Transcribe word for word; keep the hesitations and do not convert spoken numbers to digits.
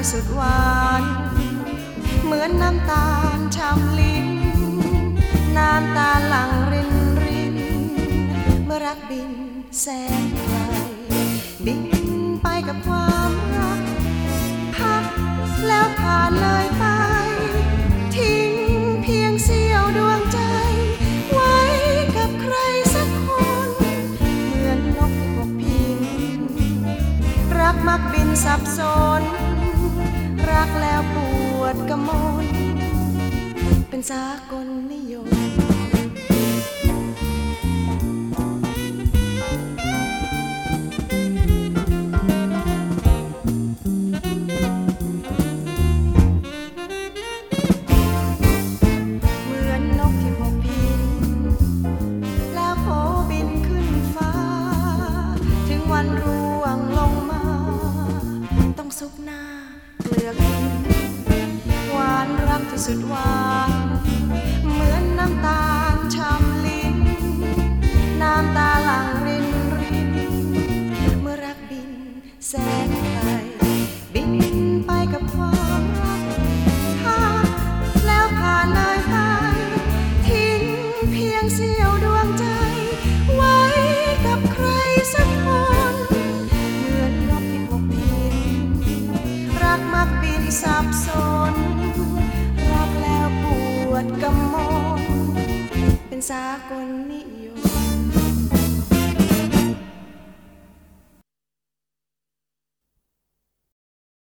ที่สุดหวานเหมือนน้ำตาลช่ำลิ้นน้ำตาหลั่งรินรินเมื่อรักบินแสนไกลบินไปกับความรักพักแล้วผ่านเลยไปทิ้งเพียงเสี้ยวดวงใจไว้กับใครสักคนเหมือนนกที่ปกพิงรักมักบินสับสนรักแล้วปวดกระมนเป็นสากลนิยมเหมือนนกที่พกพินแล้วโผบินขึ้นฟ้าถึงวันร่วงลงมาต้องซุกหน้าเกลือกินหวานรักที่สุดหวานเหมือนน้ำตาลช่ำลิ้นน้ำตาหลั่งรินรินเมื่อรักบินแสนไกลบินไปกับความรักผ่านแล้วผ่านเลยไปทิ้งเพียงเสี้ยวดวงใจไว้กับใครสักคนเหมือนนกที่พกพินรักมักบินสับสนรักแล้วปวดกำมลเป็นสากลนิยม